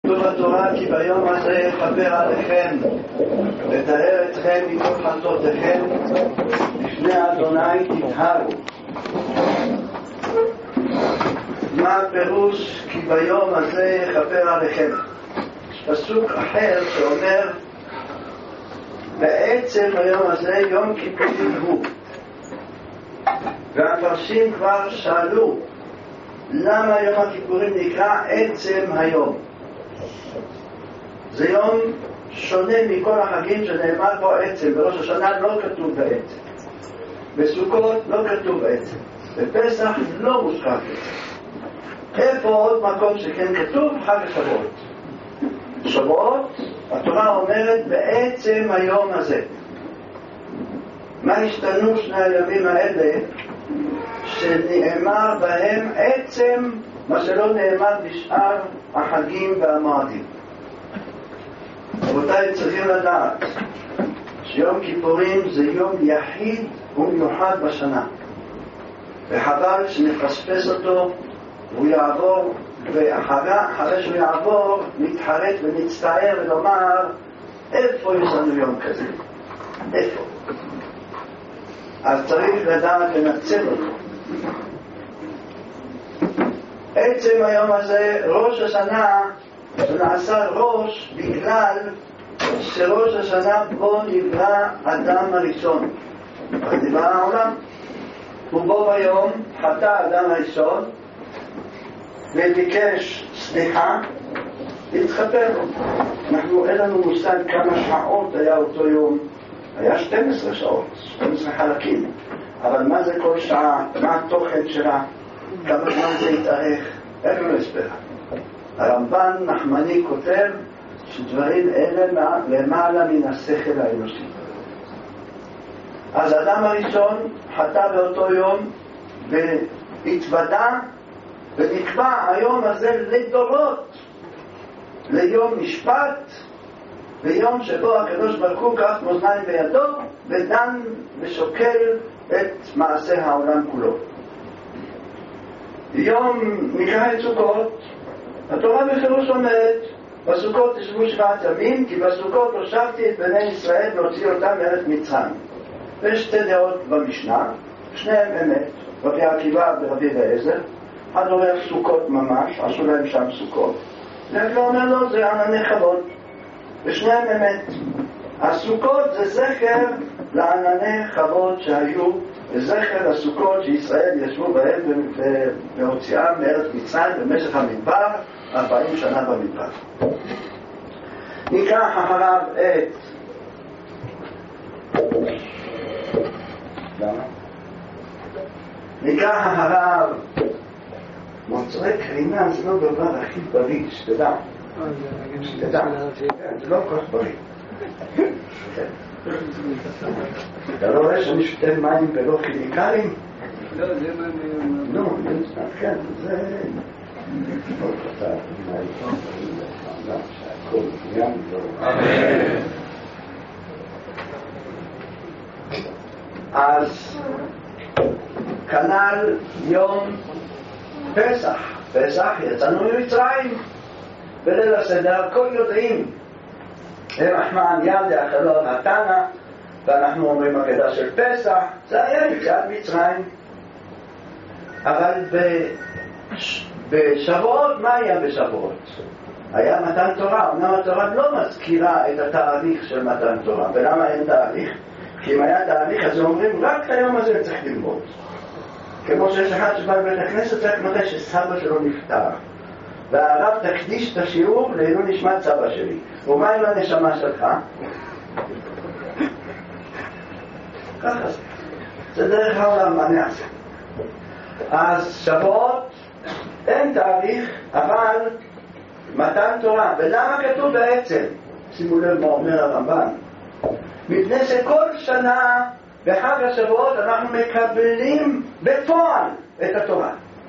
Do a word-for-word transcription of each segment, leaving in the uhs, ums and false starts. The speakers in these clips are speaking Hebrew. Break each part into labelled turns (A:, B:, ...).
A: כתוב בתורה כי ביום הזה יכפר עליכם וטהר אתכם מכל חטאותיכם לפני אדוני תטהרו. מה הפירוש כי ביום הזה יכפר עליכם? פסוק אחר שאומר בעצם היום הזה יום כיפורים הוא, והמפרשים כבר שאלו למה יום הכיפורים נקרא עצם היום. זה יום שונה מכל החגים שנאמר בו עצם. בראש השנה לא כתוב בעצם, בסוכות לא כתוב בעצם, בפסח לא מוזכר בעצם. איפה עוד מקום שכן כתוב? חג השבועות. שבועות התורה אומרת בעצם היום הזה. מה השתנו שני הימים האלה שנאמר בהם עצם מה שלא נאמר בשאר החגים והמועדים? רבותיי, צריכים לדעת שיום כיפורים זה יום יחיד ומיוחד בשנה, וחבל שנפספס אותו והוא יעבור, ואחרי שהוא יעבור נתחרט ונצטער ולומר איפה יש לנו יום כזה, איפה? אז צריך לדעת לנצל אותו. עצם היום הזה, ראש השנה, שנעשה ראש בגלל שראש השנה בו נברא אדם הראשון. אז נברא העולם, ובו ביום חטא האדם הראשון וביקש סליחה, להתחפר לו. אנחנו אין לנו מושג כמה שעות היה אותו יום. היה שתים עשרה שעות, שתים עשרה חלקים, אבל מה זה כל שעה, מה התוכן שלה, כמה זמן זה יתארך, אין לו הסבר. הרמב"ן נחמני כותב שדברים אלה למעלה מן השכל האנושי. אז האדם הראשון חטא באותו יום והתוודה, ונקבע היום הזה לדורות, ליום משפט, ביום שבו הקדוש ברוך הוא כף מאזניים בידו ודן ושוקל את מעשה העולם כולו. יום נקרא את סוכות. התורה בפירוש אומרת בסוכות תשבו שבעת ימים, כי בסוכות הושבתי את בני ישראל להוציא אותם מארץ מצרים. ויש שתי דעות במשנה, שניהם אמת, רבי עקיבא ורבי אליעזר. אחד אומר סוכות ממש, עשו להם שם סוכות, ואחד אומר לו זה ענני חוות, ושניהם אמת. הסוכות זה זכר לענני חוות שהיו, וזכר הסוכות שישראל ישבו בהם והוציאם מארץ מצרים במשך המדבר, ארבעים שנה במדבר. ניקח אחריו את למה? ניקח אחריו מוצרי קרינה. זה לא דבר הכי בריא, שתדע שתדע, זה לא כל כך בריא. אתה לא רואה שאני שותה מים ולא כימיקלים?
B: לא, זה מים...
A: לא, כן, זה... אז כנ"ל יום פסח. פסח יצאנו ממצרים בליל הסדר, כל יודעים רחמן יד החלון התנא, ואנחנו אומרים הגדה של פסח, זה היה יציאת מצרים. אבל בשבועות, מה היה בשבועות? היה מתן תורה. אמנם התורה לא מזכירה את התאריך של מתן תורה. ולמה אין תאריך? כי אם היה תאריך אז אומרים רק את היום הזה צריך ללמוד. כמו שיש אחד שבא לבית הכנסת צריך מתי שסבא שלו נפטר, והרב תקדיש את השיעור לעילוי נשמת סבא שלי. ומה עם הנשמה שלך? ככה זה. זה דרך העולם, מה נעשה? אז שבועות אין תאריך, אבל מתן תורה. ולמה כתוב בעצם? שימו לב מה אומר הרמב"ן. מפני שכל שנה בחג השבועות אנחנו מקבלים בפועל את התורה.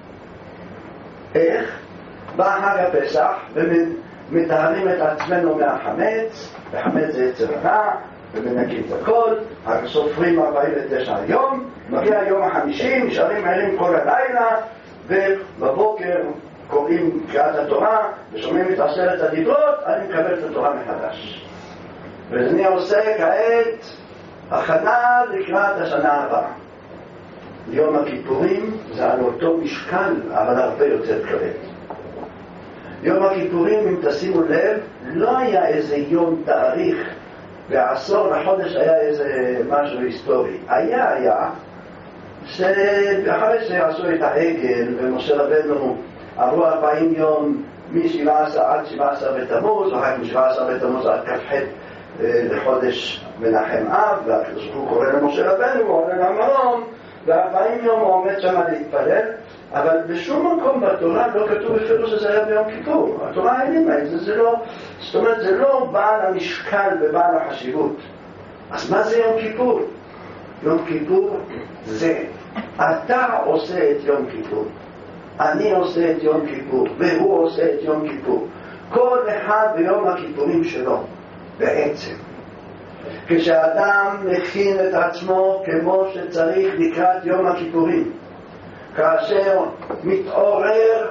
A: איך? בא חג הפסח ומטהרים את עצמנו מהחמץ, וחמץ זה יצר הרע, ומנקים את הכל, אז סופרים ארבעים ותשע יום, מגיע היום החמישי, נשארים ערים כל הלילה, ובבוקר קוראים קריאת התורה ושומעים את עשרת הדיברות, אני מקבל את התורה מחדש. ואני עושה כעת הכנה לקראת השנה הבאה. יום הכיפורים זה על אותו משקל, אבל הרבה יותר כבד. יום הכיפורים, אם תשימו לב, לא היה איזה יום תאריך, בעשור לחודש היה איזה משהו היסטורי. היה, היה, שאחרי שעשו את העגל ומשה רבנו עברו ארבעים יום מ-שבע עשרה עד שבע עשרה בתמוז, ואחר מ-שבע עשרה בתמוז עד כ"ח לחודש מנחם אב, והוא קורא למשה רבנו, הוא עולה למרום, ו-ארבעים יום הוא עומד שם להתפלל, אבל בשום מקום בתורה לא כתוב בפירוש שזה היה ביום כיפור. התורה העלימה את זה, זה לא, זאת אומרת, זה לא בעל המשקל ובעל החשיבות. אז מה זה יום כיפור? יום כיפור זה, אתה עושה את יום כיפור, אני עושה את יום כיפור, והוא עושה את יום כיפור. כל אחד ביום הכיפורים שלו, בעצם. כשאדם מכין את עצמו כמו שצריך לקראת יום הכיפורים, כאשר מתעורר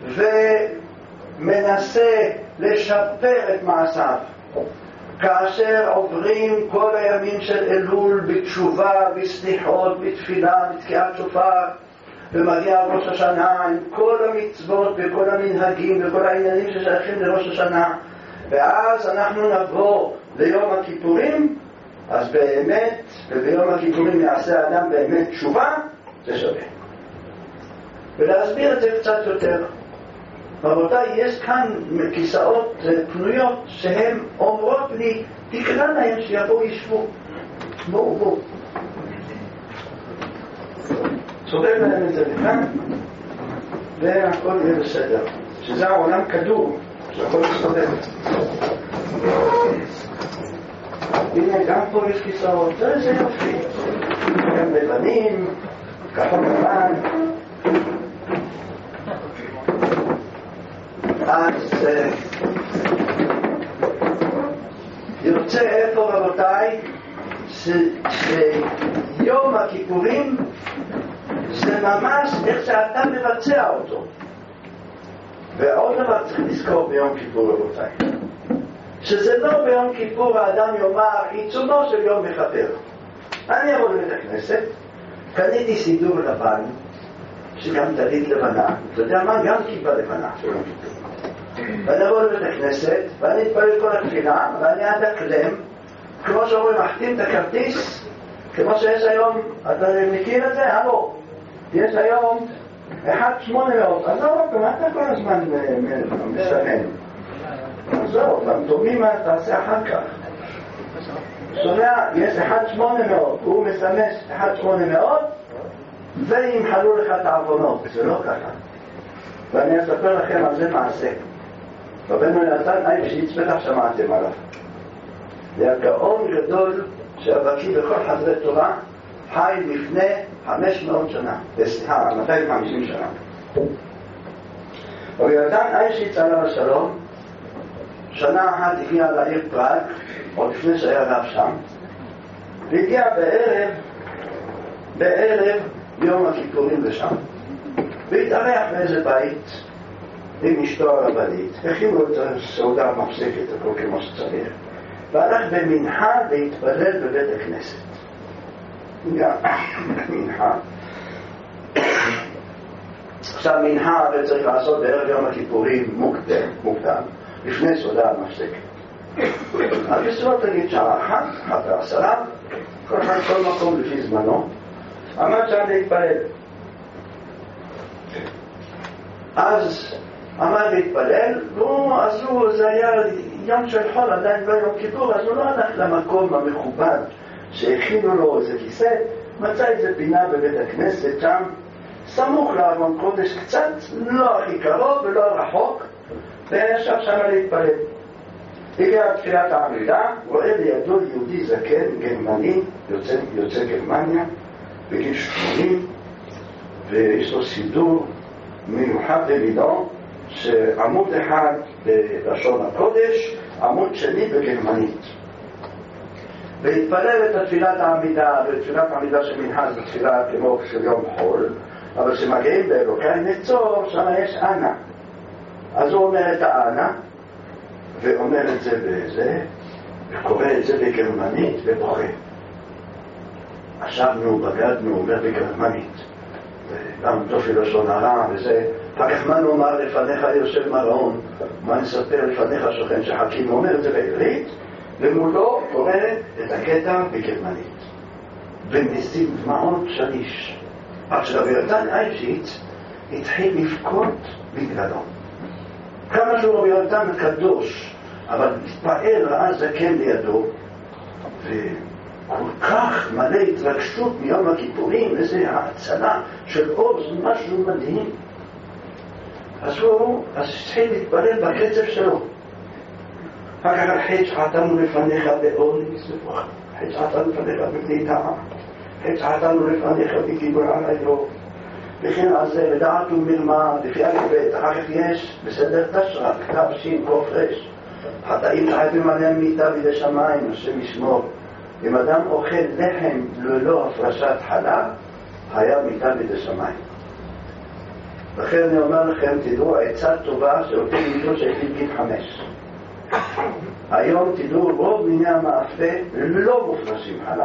A: ומנסה לשפר את מעשיו, כאשר עוברים כל הימים של אלול בתשובה, בסליחות, בתפילה, בתקיעת שופר, ומגיע ראש השנה עם כל המצוות וכל המנהגים וכל העניינים ששייכים לראש השנה, ואז אנחנו נבוא ליום הכיפורים, אז באמת, וביום הכיפורים יעשה האדם באמת תשובה, זה שווה. ולהסביר את זה קצת יותר. רבותיי, יש כאן כיסאות פנויות שהן אומרות לי, תקרא להם שיבואו ישבו. בואו, בואו. צודק להם את זה לכאן, והכל יהיה בסדר. שזה העולם כדור, שהכל מסתובב. הנה, גם פה יש כיסאות, זה זה יופי. גם לבנים, כחול לבן. אז יוצא איפה רבותיי שיום הכיפורים זה ממש איך שאתה מבצע אותו. ועוד דבר צריך לזכור ביום כיפור רבותיי, שזה לא ביום כיפור האדם יאמר עיצומו של יום מכפר. אני אבוא לבית הכנסת, קניתי סידור לבן שגם טלית לבנה, אתה יודע מה? גם כיפה לבנה של יום כיפור. ואני אבוא לבית הכנסת ואני אתפלל כל התפילה ואני אדקלם כמו שאומרים, מחתים את הכרטיס כמו שיש היום. אתה מכיר את זה? הלו, יש היום אחד שמונה מאות. אז לא, מה אתה כל הזמן מסמן? אז לא, במתומים תעשה אחר כך. שומע, יש אחד שמונה מאות, הוא מסמש אחד שמונה מאות וימחלו לך את העוונות. זה לא ככה. ואני אספר לכם על זה מעשה. רבנו נתן אייבשיץ, בטח שמעתם עליו. זה הגאון גדול שהבקיא בכל חדרי תורה, חי לפני חמש מאות שנה, סליחה, מאתיים וחמישים שנה. רבי נתן אייבשיץ עליו השלום, שנה אחת הגיע לעיר פראג, עוד לפני שהיה רב שם, והגיע בערב, בערב יום הכיפורים לשם, והתארח באיזה בית עם אשתו הרבנית, הכינו את הסעודה מפסקת, הכל כמו שצריך, והלך במנחה להתפלל בבית הכנסת. גם מנחה. עכשיו מנחה וצריך לעשות בערב יום הכיפורים מוקדם, מוקדם, לפני סעודה מפסקת. אז בסביבות תגיד שעה אחת, אחת ועשרה, כל אחד כל מקום לפי זמנו, עמד שם להתפלל. אז עמד להתפלל, אז הוא, זה היה יום של חול, עדיין לא יום כיפור, אז הוא לא הלך למקום המכובד שהכינו לו איזה כיסא, מצא איזה פינה בבית הכנסת שם, סמוך לארון קודש, קצת לא הכי קרוב ולא רחוק, וישב שם להתפלל. הגיע תפילת העמידה, רואה לידו יהודי זקן גרמני, יוצא, יוצא גרמניה, בגיל שמונים, ויש לו סידור מיוחד למידו, שעמוד אחד בלשון הקודש, עמוד שני בגרמנית. והתפלל את תפילת העמידה, ותפילת העמידה של מנהג בתפילה כמו של יום חול, אבל שמגיעים באלוקי נצור, שם יש אנה. אז הוא אומר את האנה, ואומר את זה בזה, וקורא את זה בגרמנית, ובוכה. אשבנו, בגדנו, אומר בגרמנית. גם תופי לשון הרע, וזה, אחר מה נאמר לפניך יושב מרעון, מה נספר לפניך שוכן שחכים, הוא אומר את זה בעברית, ומולו קורא את הקטע בגרמנית. ומשים דמעות שליש. עכשיו, יונתן אייבשיץ התחיל לבכות בגללו. כמה שהוא יונתן קדוש, אבל התפעל ראה זקן לידו, וכל כך מלא התרגשות מיום הכיפורים, איזו ההצלה של עוז, משהו מדהים. אז הוא, אז התחיל להתפלל בקצב שלו. אחר כך חץ חטאנו לפניך באור מסבוך, חץ חטאנו לפניך בבני טעם, חץ חטאנו לפניך בגיבור על הירוק, וכן על זה לדעת ומרמה, לפי א' ב', אחר כך יש בסדר תשרה, כתב שין קוף רש, חטאים חייבים עליהם מיטה בידי שמיים, השם ישמור. אם אדם אוכל לחם ללא הפרשת חלב, היה מיטה בידי שמיים. לכן אני אומר לכם, תדעו, עצה טובה שאותי מיטות שהייתי גיל חמש. היום תדעו, רוב מיני המאפה לא מופרשים חלב.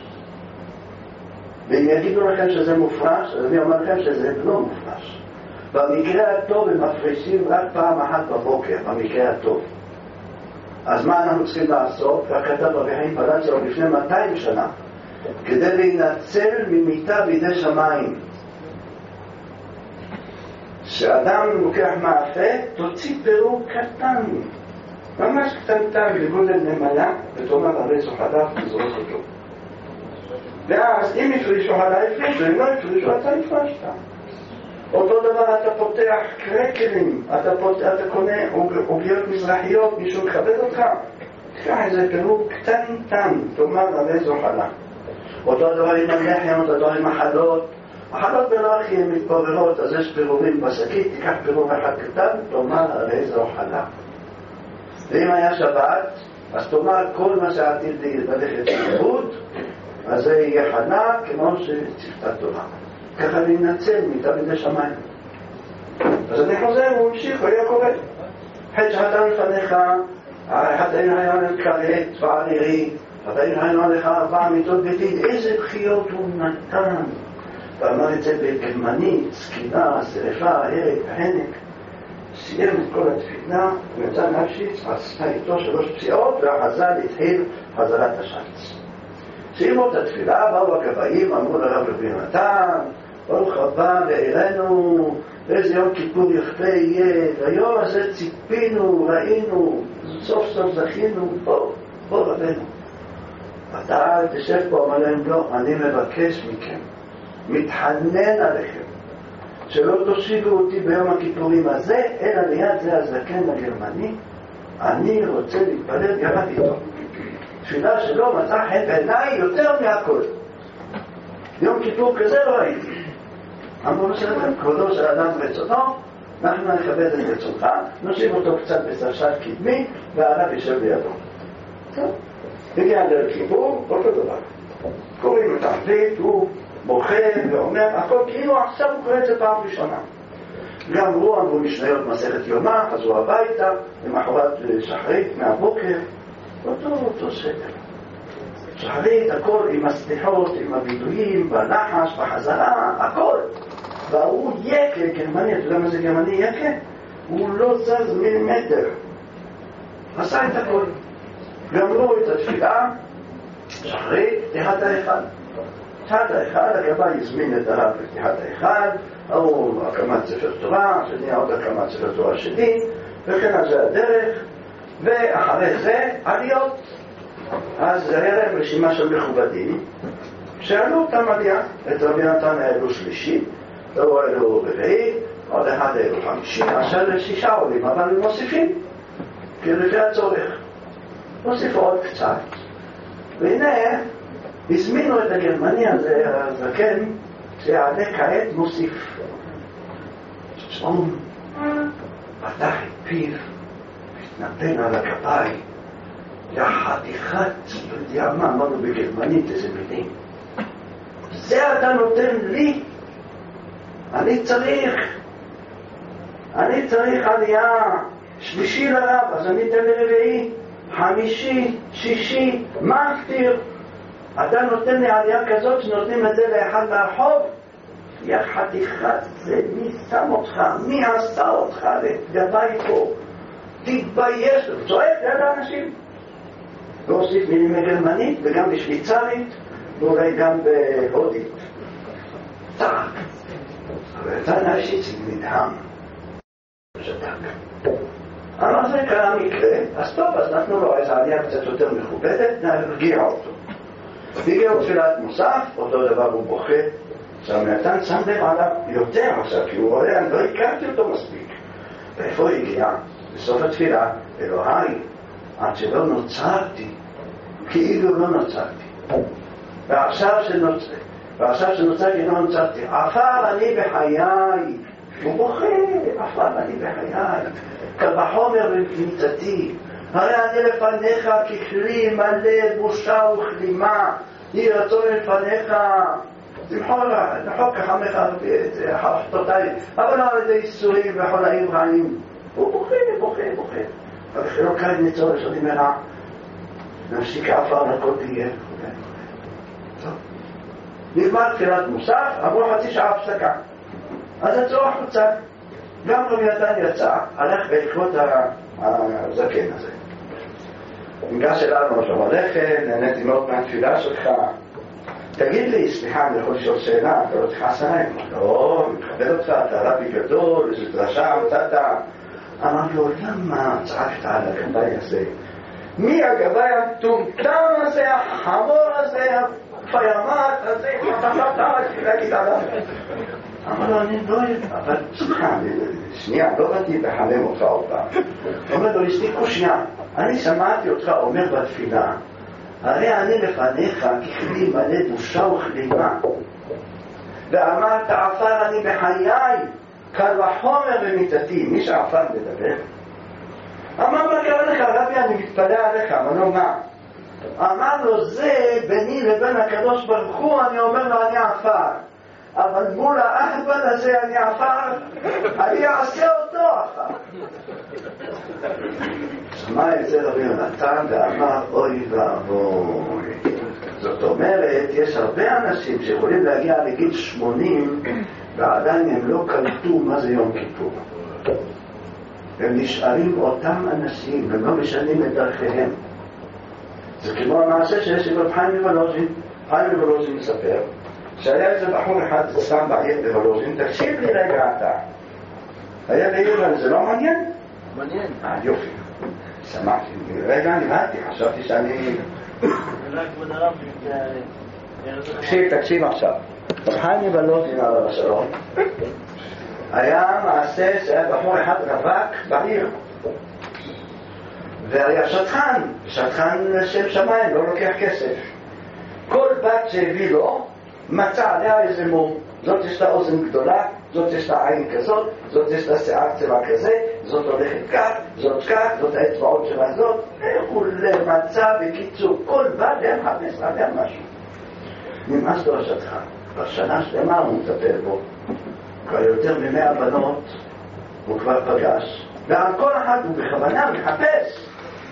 A: ואם יגידו לכם שזה מופרש, אז אני אומר לכם שזה לא מופרש. במקרה הטוב הם מפרשים רק פעם אחת בבוקר, במקרה הטוב. אז מה אנחנו צריכים לעשות? וכתב רבי חיים פלאצ'י עוד לפני מאתיים שנה, כדי להינצל ממיטה בידי שמיים. שאדם לוקח מאפה, תוציא פירוק קטן, ממש קטנטן, לגודל נמלה, ותאמר הרי זו חלב, תזרוק אותו. ואז אם יפרישו חלב, יפרישו, אם לא יפרישו, אתה יפרשת. אותו דבר אתה פותח קרקרים, אתה, פות... אתה קונה עוגיות מזרחיות, מישהו מכבד אותך, תקח איזה פירוק קטנטן, תאמר הרי זו חלב. אותו דבר עם הלחם, אותו דבר עם החלות, החלות בלחי הן מתפוררות, אז יש פירורים בשקית, תיקח פירור אחד קטן, תאמר הרי זו חלב. ואם היה שבת, אז תאמר כל מה שעתיד ללכת לאיבוד, אז זה יהיה חנה כמו שצפתה תורה. ככה להינצל מיטה בידי שמיים. אז אני חוזר, הוא המשיך, הוא היה קורא. חץ חטאנו לפניך, חטאנו היה כרת ועל עירי, חטאנו היה לך ארבע מיטות ביתית, איזה בחיות הוא נתן. ואמר את זה בגרמנית, סקינה, שרפה, הרג, חנק. סיים את כל התפילה, ויצא נפשיץ, עשתה איתו שלוש פציעות, והחז"ל התחיל חזרת השץ. סיימו את התפילה, באו הכבאים, אמרו לרב רבי נתן, ברוך הבא לעירנו, ואיזה יום כיפור יפה יהיה, היום הזה ציפינו, ראינו, סוף סוף זכינו, בוא, בוא רבנו. אתה תשב פה, אמר להם, לא, אני מבקש מכם, מתחנן עליכם, שלא תושיבו אותי ביום הכיפורים הזה, אלא ליד זה הזקן הגרמני, אני רוצה להתפלל יחד איתו. תפילה שלא מצא חן בעיניי יותר מהכל. יום כיפור כזה לא ראיתי. אמרו בסדר, כבודו של אדם רצונו, אנחנו נכבד את רצונך, נושיב אותו קצת בספסל קדמי, והרב יישב לידו. טוב, הגיע ליל כיפור, אותו דבר. קוראים את העברית, הוא בוכה ואומר, הכל כאילו עכשיו הוא קורא את זה פעם ראשונה. גם הוא אמרו משניות מסכת יומא, חזרו הביתה, למחרת שחרית מהבוקר, אותו אותו סדר. שחרית, הכל עם הסליחות, עם הביטויים, בנחש, בחזרה, הכל. והוא יקה, גרמני, אתה יודע מה זה גרמני יקה? הוא לא זז מילימטר. עשה את הכל. גמרו את התפילה, שחרית, פתיחת האחד. פתיחת האחד, הגבאי הזמין את הרב לפתיחת האחד, או הקמת ספר תורה, שני עוד הקמת ספר תורה שני, וכן על זה הדרך, ואחרי זה עליות. אז היה להם רשימה של מכובדים, שאלו אותם עלייה, את רבי נתן העלו שלישי, לא העלו רביעי, עוד אחד העלו חמישי, עכשיו שישה עולים, אבל הם מוסיפים, כי לפי הצורך. מוסיפו עוד קצת. והנה, הזמינו את הגרמני הזה, הזקן, שיעלה כעת מוסיף. צום, פתח את פיו, התנתן על הכפיים, יחתיכת, לא יודע מה, אמרנו בגרמנית איזה מילים. זה אתה נותן לי? אני צריך. אני צריך עלייה שלישי לרב, אז אני אתן לרביעי, חמישי, שישי, מה מפתיר? אתה נותן לי עלייה כזאת שנותנים את זה לאחד מהרחוב? יא חתיכת זה, מי שם אותך? מי עשה אותך לגבי פה? תתבייש, צועק ליד האנשים. והוסיף מילים בגרמנית וגם בשוויצרית ואולי גם בהודית. צעק. אבל אתה נשיץ נדהם. שתק. אבל זה קרה מקרה, אז טוב, אז נתנו לו איזו עלייה קצת יותר מכובדת, נרגיע אותו. הגיעו תפילת מוסף, אותו דבר הוא בוכה. עכשיו נתן שם לב עליו יותר עכשיו, כי הוא רואה, אני לא הכרתי אותו מספיק. ואיפה הוא הגיע? בסוף התפילה, אלוהי, עד שלא נוצרתי, כאילו לא נוצרתי. ועכשיו שנוצרתי, ועכשיו שנוצרתי לא נוצרתי. עפר אני בחיי, הוא בוכה, עפר אני בחיי. קל וחומר במיתתי, הרי אני לפניך ככלי מלא בושה וכלימה, יהי רצון לפניך, למחוק כחמך חטאותיי, אבל לא על ידי איסורים וחולאים רעים. הוא בוכה, בוכה, בוכה. אבל שלא כאן ניצור לשאול מרע, נפסיק עפר לכל תהיה. טוב. נגמר תפילת מוסף, עברו חצי שעה הפסקה. אז יצאו החוצה. גם רבי נתן יצא, הלך בעקבות הזקן הזה. ניגש אליו עכשיו הלכת, נהניתי מאוד מהתפילה שלך. תגיד לי, סליחה, אני יכול לשאול שאלה, אתה לא תכעס עליי? לא, אני מכבד אותך, אתה רבי גדול, איזו דרשה מצאת. אמר לו, למה צעקת על הגבאי הזה? מי הגבאי הטומטם הזה, החמור הזה, הפיימט הזה, חטפת, להגיד עליו. אמר לו, אני לא יודע, אבל סליחה, שנייה, לא באתי לחלם אותך עוד פעם. אומר לו, יש לי קושיה, אני שמעתי אותך אומר בתפילה, הרי אני לפניך ככלי מלא בושה וכלימה, ואמרת עפר אני בחיי, קל וחומר במיתתי. מי שעפר מדבר? אמר מה קרה לך רבי, אני מתפלא עליך. אמר לו מה? אמר לו, זה ביני לבין הקדוש ברוך הוא, אני אומר לו אני עפר, אבל מול האהבל הזה אני עפר, אני אעשה אותו עפר. שמע את זה רבי יונתן ואמר אוי ואבוי. זאת אומרת, יש הרבה אנשים שיכולים להגיע לגיל שמונים ועדיין הם לא קלטו מה זה יום כיפור. הם נשארים אותם אנשים, הם לא משנים את דרכיהם. זה כמו המעשה שיש עם חיים מבלוז'ין. חיים מבלוז'ין מספר שהיה איזה בחור אחד סתם בעיר בבלוז'ין, תקשיב לי רגע אתה. היה בעיר, זה לא מעניין?
B: מעניין.
A: אה, יופי. שמעתי, רגע נראיתי, חשבתי שאני... תקשיב, תקשיב עכשיו. חיים מבלוז'ין על השלום. היה מעשה שהיה בחור אחד רווק בעיר. והיה שטחן, שטחן של שמיים, לא לוקח כסף. כל בת שהביא לו, מצא עליה איזה מום. זאת יש לה אוזן גדולה, זאת יש לה עין כזאת, זאת יש לה שיער צבע כזה, זאת הולכת כך, זאת כך, זאת האצבעות שלה זאת. הוא מצא בקיצור, כל בת היה מחפש עליה משהו. נמאס לו השטחן. בשנה שלמה הוא מטפל בו. כבר יותר ממאה בנות הוא כבר פגש, ועל כל אחד הוא בכוונה מחפש.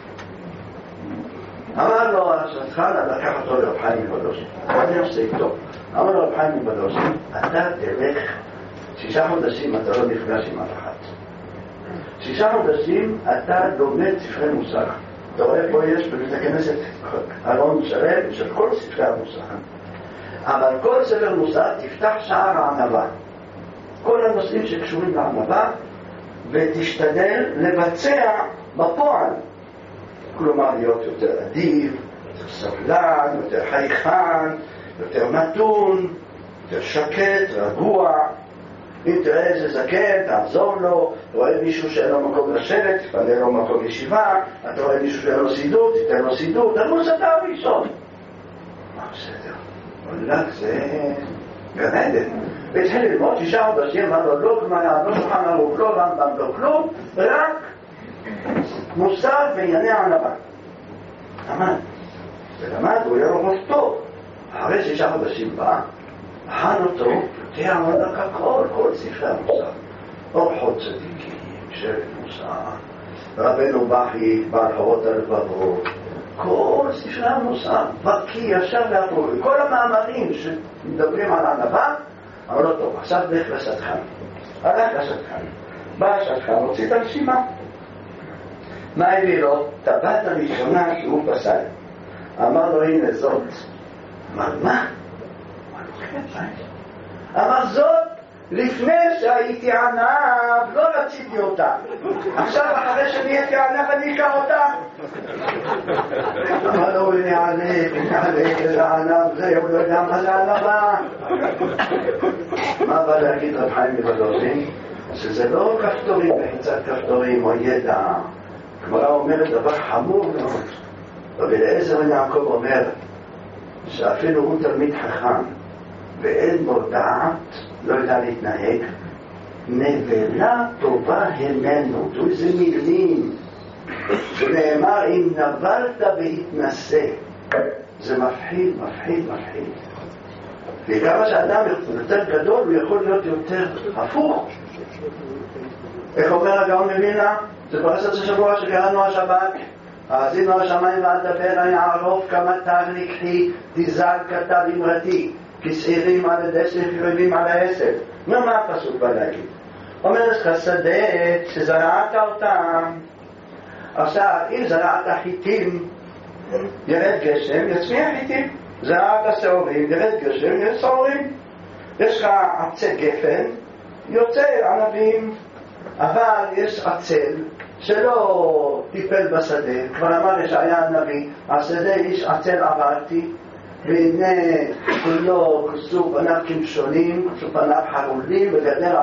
A: אמר לו השטחן, לקח אותו לרב חיים מבלוז'ין, אני עושה איתו. אמר לו רב חיים מבלוז'ין, אתה תלך שישה חודשים, אתה לא נפגש עם אף אחד. שישה חודשים אתה לומד ספרי מוסר. אתה רואה פה יש בבית הכנסת ארון שלם של כל ספרי המוסר, אבל כל ספר מוסר תפתח שער הענווה, כל הנושאים שקשורים לענווה, ותשתדל לבצע בפועל. כלומר להיות יותר אדיב, יותר סבלן, יותר חייכן, יותר מתון, יותר שקט, רגוע. אם תראה איזה זקן, תעזור לו. אתה רואה מישהו שאין לו מקום לשבת, תפנה לו מקום ישיבה. אתה רואה מישהו שאין לו סידור, תיתן לו סידור. תרוץ אתה ראשון. מה בסדר? וואלק, זה גן עדן. והתחיל ללמוד שישה חודשים, אמר לו לא כלום, לא שולחן ערוך, לא רמב"ם, לא כלום, רק מוסר בענייני הענווה. למד. ולמד, הוא היה רוב טוב. אחרי שישה חודשים בא, הכן אותו, פותח עמד הכל, כל ספרי המוסר. אורחות צדיקים, שבט מוסר, רבנו בכי, בעל חורות הלבבות, כל ספרי המוסר, בקיא, ישר והפועל, כל המאמרים שמדברים על הענווה, אבל לא טוב, עכשיו דרך לסדכן. הלך לסדכן. בא הסדכן, הוציא את הרשימה. מה הביא לו? טבעת הראשונה שהוא פסל. אמר לו, הנה זאת. אמר, מה? אמר זאת, לפני שהייתי ענב, לא רציתי אותה. עכשיו, אחרי שנהייתי ענב, אני אקח אותה. אמר לו, הנה ענב, הנה ענב, זה ענב, זה, הוא לא יודע מה זה ענבה. מה בא להגיד רב חיים מוולוז'ין? שזה לא כפתורים, בחיצת כפתורים או ידע. הגמרא אומרת דבר חמור מאוד. רבי אליעזר בן יעקב אומר שאפילו הוא תלמיד חכם ואין בו דעת, לא יודע להתנהג, נבלה טובה המנו. תראו איזה מילים שנאמר אם נבלת והתנסה. זה מפחיד, מפחיד, מפחיד. וכמה שאדם יותר גדול הוא יכול להיות יותר הפוך. איך אומר הגאון מווילנה? זה פרשת השבוע שקראנו השבת. האזינו השמיים ואדבר אני אערוף כמה תג לקחי תזל כתב אמרתי כשעירים על הדשא חיובים על העשב. נו, מה הפסוק בא להגיד? אומר לך שדה שזרעת אותם. עכשיו אם זרעת חיטים ירד גשם יצמיח חיטים, זרעת שעורים ירד גשם יש שעורים. יש לך עצי גפן יוצא ענבים, אבל יש עצל שלא טיפל בשדה. כבר אמר ישעיה הנביא, השדה איש עצל עברתי והנה כולו כסו פניו כמשונים, כסו פניו חרולים וגדר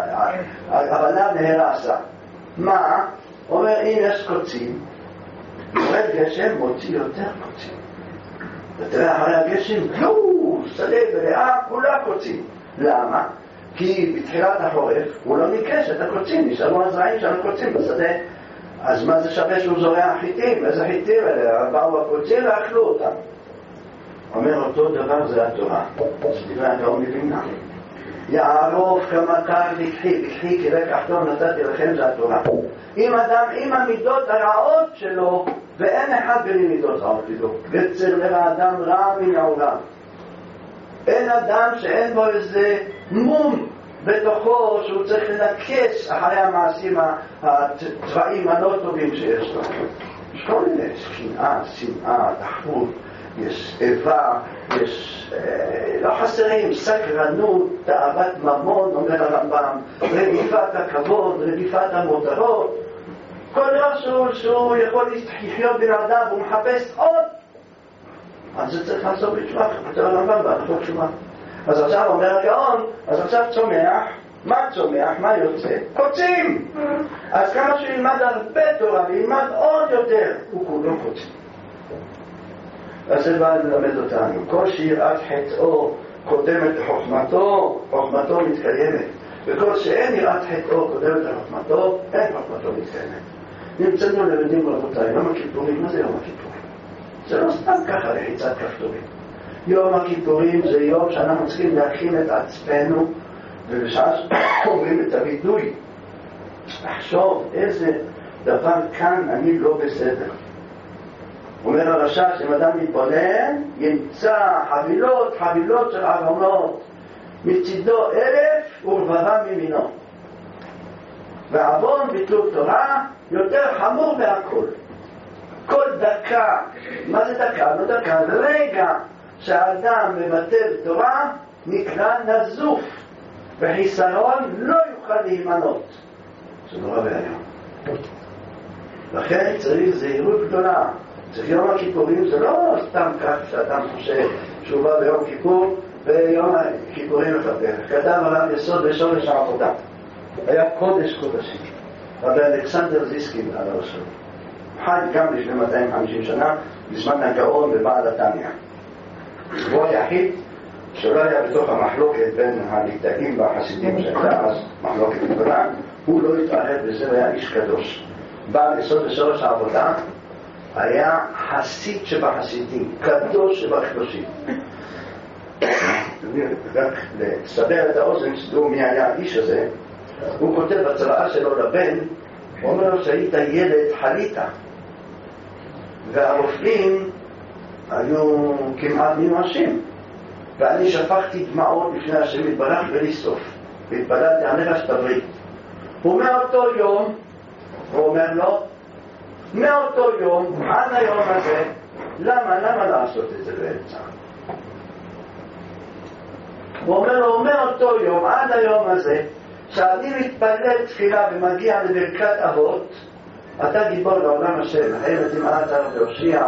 A: הבניו נהרסה. מה? אומר אם יש קוצים, יורד גשם מוציא יותר קוצים. ותראה אחרי הגשם, יואו, שדה ולאה כולה קוצים. למה? כי בתחילת החורף הוא לא ניקש את הקוצים, נשארו הזרעים של הקוצים בשדה. אז מה זה שווה שהוא זורע חיטים? איזה חיטים אלה? באו הקוצים ואכלו אותם. אומר אותו דבר זה התורה. זה דברי הגאון מווילנה. יערוף כמטר לקחי, לקחי כי רק תחתון נתתי לכם זה התורה. אם אדם עם המידות הרעות שלו, ואין אחד בלי מידות רעות שלו, וצר לאדם רע מנעוריו. אין אדם שאין בו איזה מום בתוכו שהוא צריך לנקס אחרי המעשים הצבעים הלא טובים שיש לו. יש כל מיני, שנאה, שנאה, תחרות, יש איבה, יש אה, לא חסרים, סקרנות, תאוות ממון, אומר הרמב"ם, רדיפת הכבוד, רדיפת המותרות. כל דבר שהוא, שהוא יכול לחיות בן אדם והוא מחפש עוד, אז זה צריך לעשות בתשובה, כותב הרמב"ם בהלכות תשובה. אז עכשיו אומר הגאון, אז עכשיו צומח, מה צומח, מה יוצא? קוצים! אז כמה שילמד הרבה תורה וילמד עוד יותר, הוא כולו קוצים. אז זה בא ללמד אותנו, כל שיראת חטאו קודמת לחוכמתו, חוכמתו מתקיימת. וכל שאין יראת חטאו קודמת לחוכמתו, אין חוכמתו מתקיימת. נמצאנו למדים רבותיי, יום הכיפורים, מה זה יום הכיפורים? זה לא סתם ככה לחיצת כפתורים. יום הכיפורים זה יום שאנחנו צריכים להכין את עצמנו, ובשעה שאומרים את הווידוי, לחשוב איזה דבר כאן אני לא בסדר. אומר הרש"ש, אם אדם מתבונן, ימצא חבילות, חבילות של עוונות, מצידו אלף ורבבה ממינו. ועוון ביטול תורה יותר חמור מהכל. כל דקה, מה זה דקה? לא דקה, זה רגע שהאדם מבטל תורה נקרא נזוף, וחיסרון לא יוכל להימנות. זה נורא בעיה. לכן צריך זהירות גדולה. צריך יום הכיפורים, זה לא סתם כך שאדם חושב שהוא בא ביום כיפור ויום הכיפורים מחבר. כתב עליו יסוד ושורש העבודה. היה קודש קודשים. רבי אלכסנדר זיסקין על הראשון. חי גם לפני מאתיים וחמישים שנה, בזמן הגאון בבעל התניא. הוא היחיד שלא היה בתוך המחלוקת בין הליטאים והחסידים שהייתה אז מחלוקת גדולה, הוא לא התערב בזה, הוא היה איש קדוש. בעל יסוד ושורש העבודה היה חסיד שבחסידים, קדוש שבקדושים. רק לסבר את האוזן, שתדעו מי היה האיש הזה, הוא כותב בצוואה שלו לבן, הוא אומר לו שהיית ילד חלית, והרופאים היו כמעט מיואשים, ואני שפכתי דמעות לפני השם יתברך בלי סוף, והתפללתי עליך שתבריא. ומאותו יום, הוא אומר לו, מאותו יום עד היום הזה, למה, למה לעשות את זה באמצע? הוא אומר לו, מאותו יום עד היום הזה, שאני מתפלל תפילה ומגיע לברכת אבות, אתה גיבור לעולם השם, האמת עם עזר והושיע,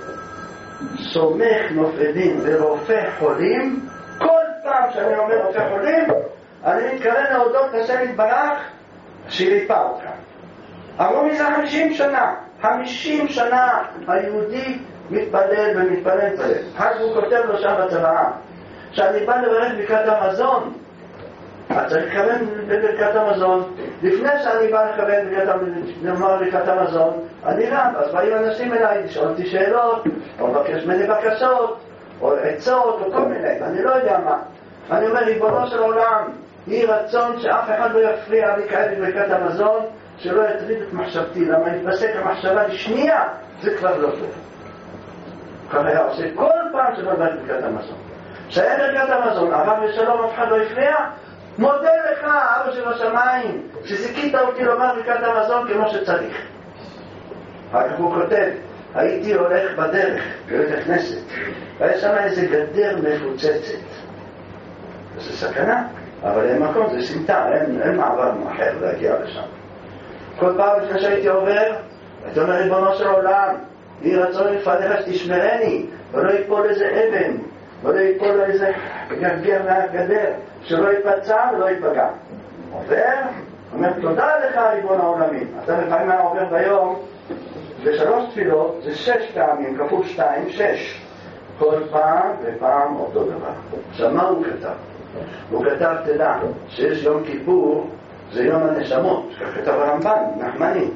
A: סומך נופלים ורופא חולים. כל פעם שאני אומר רופא חולים, אני מתכוון להודות לשם יתברך שריפא אותך. אמרו מזה חמישים שנה, חמישים שנה היהודי מתפלל ומתפלל מתפלל. אז הוא כותב לו שם בצוואה, שאני בא לברך ברכת המזון, אז צריך לכוון בברכת המזון. לפני שאני בא לכוון ברכת המזון, אני רב, אז באים אנשים אליי לשאול אותי שאלות, או מבקש ממני בקשות, או עצות, או כל מיני, אני לא יודע מה. אני אומר, ריבונו של עולם, יהי רצון שאף אחד לא יפריע לי כעת בברכת המזון, שלא יטריד את מחשבתי, למה יתפסק המחשבה לשנייה, זה כבר לא טוב. כך היה עושה כל פעם שלא בא ברכת המזון. שאין ברכת המזון, הרב ושלום אף אחד לא יפריע, מודה לך, אבא של השמיים, שזיכית אותי לומר ברכת המזון כמו שצריך. אחר כך הוא כותב, הייתי הולך בדרך, בבית הכנסת, והיה שם איזה גדר מפוצצת. זה סכנה, אבל אין מקום, זה סמטה, אין, אין מעבר אחר להגיע לשם. כל פעם לפני שהייתי עובר, הייתי אומר, ריבונו של עולם, יהי רצון לפניך שתשמרני, ולא ייפול איזה אבן, ולא ייפול איזה גרגר מהגדר, שלא ייפצע ולא ייפגע. עובר, אומר, תודה לך ריבון העולמים. אתה לפעמים היה עובר ביום, בשלוש תפילות, זה שש פעמים, כפול שתיים, שש. כל פעם ופעם אותו דבר. עכשיו מה הוא כתב? הוא כתב, תדע, שיש יום כיפור, זה יום הנשמות, כך כתב הרמב"ן, נחמני.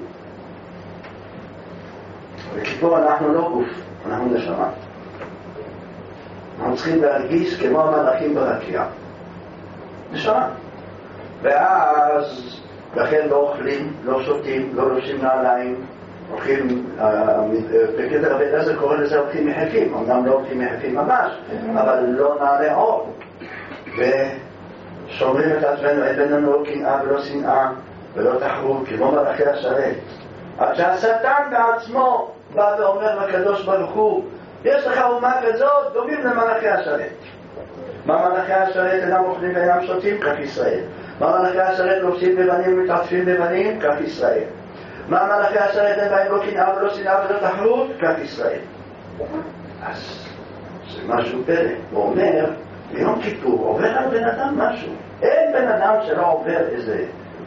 A: בכיפור אנחנו לא גוף, אנחנו נשמה. אנחנו צריכים להרגיש כמו המלאכים ברקיע. נשמה. ואז, לכן לא אוכלים, לא שותים, לא לובשים נעליים, הולכים, בקטע רבי אליעזר קורא לזה הולכים מחפים, אמנם לא הולכים מחפים ממש, אבל לא נעלה אור. ושומרים את עצמנו, אין בינינו לא קנאה ולא שנאה ולא תחרות, כמו מלאכי השרת. עד שהשטן בעצמו בא ואומר לקדוש ברוך הוא, יש לך אומה כזאת, דומים למלאכי השרת. מה מלאכי השרת אינם אוכלים ואינם שותים? כך ישראל. מה מלאכי השרת לובשים בבנים ומתעטפים בבנים? כך ישראל. מה מלאכי השרת אין בהם לא קנאה ולא שנאה ולא תחרות? כך ישראל. אז זה משהו פלא. הוא אומר, ביום כיפור עובר על בן אדם משהו. אין בן אדם שלא עובר איזה